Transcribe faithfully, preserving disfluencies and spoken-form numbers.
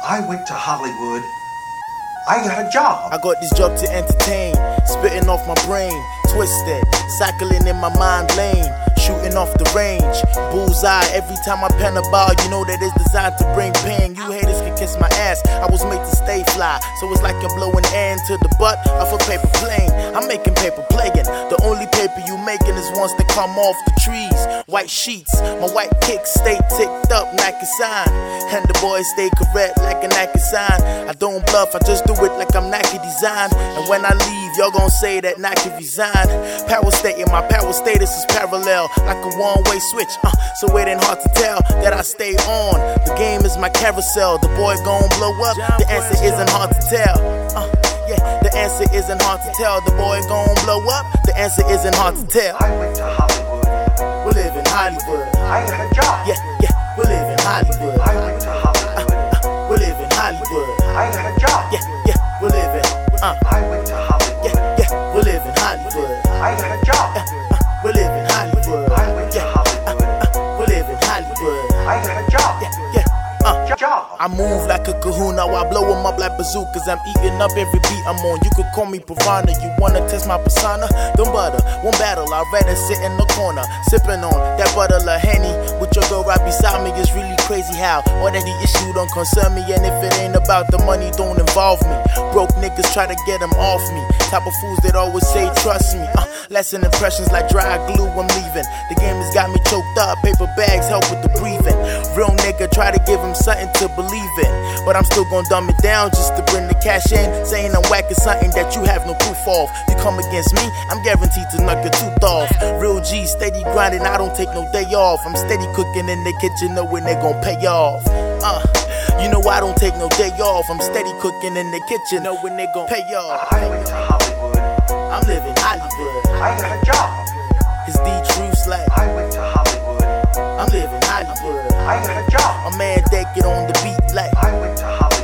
I went to Hollywood. I got a job. I got this job to entertain, spitting off my brain, twisted, cycling in my mind lane, shooting off the range, bullseye. Every time I pen a ball, you know that it's designed to bring pain. You haters can kiss my ass, I was made to stay fly, so it's like you're blowing air into the butt of a paper plane. I'm making paper playing, the only paper you making is ones that come off the trees. White sheets, my white kicks stay ticked up, Nike sign, and the boys stay correct like a Nike sign. I don't bluff, I just do it like I'm Nike design. And when I leave, y'all gon' say that Nike resign. Power stating, my power status is parallel, like a one-way switch, uh, so it ain't hard to tell that I stay on. The game is my carousel, the boy gon' blow up, the answer isn't hard to tell. uh, Yeah, the answer isn't hard to tell, the boy gon' blow up, the answer isn't hard to tell. I went to Hollywood. We live in Hollywood. I got a job. Yeah, yeah, we live in Hollywood. I went to Hollywood. We live in Hollywood. I got a job. Yeah, yeah, we live in, uh, I went to Hollywood. yeah, yeah, we live in Hollywood. I got a job. Uh, we live in Hollywood. I went to Hollywood. We live in Hollywood. I got a job. Yeah, yeah, uh. Job. I move like a kahuna, I blow 'em up like bazookas. I'm eating up every beat I'm on. You could call me Piranha. You wanna test my persona? Don't bother. One battle, I'd rather sit in the corner, sipping on that bottle of Henny with your girl right beside me. It's really crazy how all that the issue don't concern me. And if it ain't about the money, don't involve me. Broke niggas try to get them off me. Type of fools that always say trust me. Uh, lesson impressions like dry glue. I'm leaving. The game has got me choked up. Paper bags help with the breathing. Real nigga try to give him something to believe in, but I'm still gon' dumb it down just to bring the cash in. Saying I'm whacking something that you have no proof of. You come against me, I'm guaranteed to knock your tooth off. Real G, steady grinding, I don't take no day off. I'm steady cooking in the kitchen, knowing they gon' pay off. Uh, you know I don't take no day off. I'm steady cooking in the kitchen, knowing they gon' pay off. I went to Hollywood. I'm living Hollywood. I got a job. It's the truth like I went to Hollywood. I'm living Hollywood. I got a job. A man that get on the beat like I went to Hollywood.